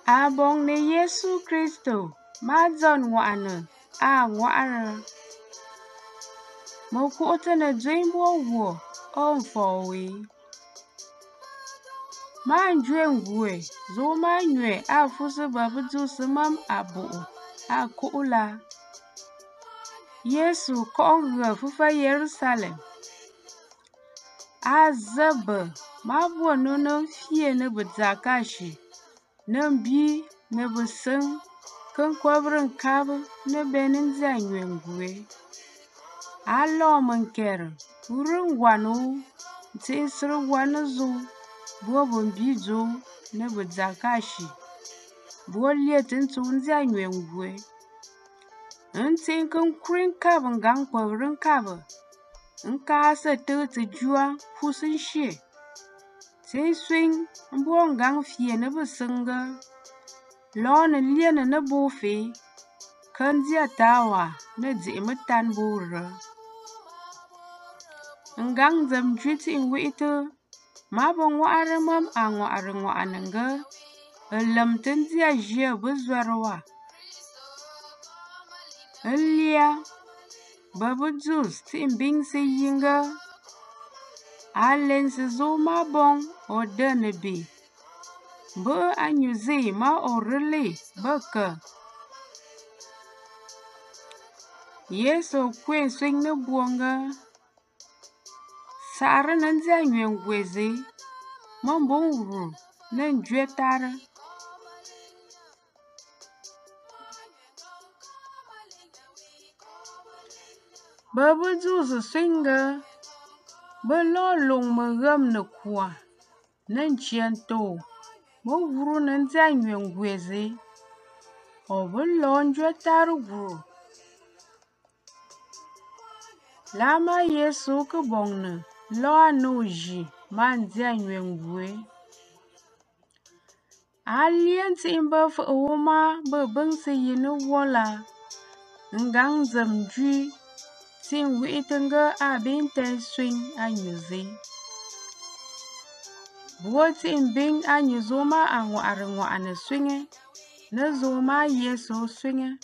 Abong ni Yesu Kristo ma zon wa'ana a wa'ara. Mo ku'ta na dwimbo wo on fowi. Ma njwen gwe zo ma nywe a fusu babudu sumam abu a ku'ula. Yesu ko'nga fufa Yerusalem. A zaba ma buwa nunan fiye na budzakashi. Nan bi na busan kan kwabrin kabu na benin zanywen gwe. A lo mankerin wurin wano ti sir wani zo buwa bi zo na budzakashi. Buwa liyetin tun zanywen gwe. Ntin kan kurin kabin gan kwabrin kabu. Nka sa tuti juwa fusin she. Ti swing mbuon gang fiye na businga. Lona liena na bofe. Kan dia tawa na di matan bura. Ngang zam juti inwito. Mabong wa'ara mam a wa'ananga. Lam tin dia jia buzwarwa. Elia babu jus ti imbing si yinga. Alen si zo mabong o danabi. Bo anyuzi ma o rili baka. Yeso kwen swing na buonga. Sara nan zanywen gwezi. Mambong ru nan jwetara. Babu jus swinga. Belo long magam na kwa. Nan chianto. Mo wuru nan zanywen gwezi. O belo njwetara wuru. Lama Yesu ka bongna. Lo anoji man zanywen gwe. Alien ti imba fa woma babang se yinu wola. Ngang zamjui. Tin wiitanga abin ten swing anyuzi. Buwa tin bing anyuzoma a wa'ana swinge. Na zoma Yesu swinge.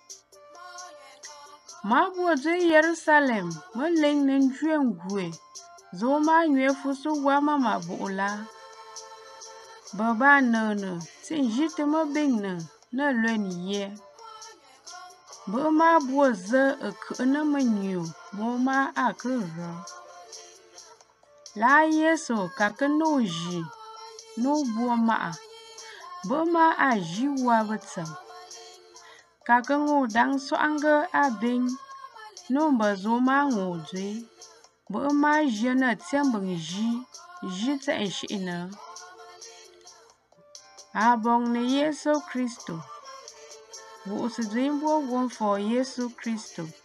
Ma buwa zwe Yerusalem. Ma ling nin juen gwe. Zoma nywe fusu wama ma bu'ula. Baba nana. Tin jita ma bing na lwen ye. Bo ma buwa za na manyu. Mo ma akara. La Yesu kaka no ji. No buwa maa. Bo ma a ji wabatam. Kaka ngo dang so anga abing. No mba zo ma ngo dwe. Bo ma jena tiambang ji. Ji ta enshina. Abong ni Yesu Kristo. Wo usidwimbo won for Yesu Kristo.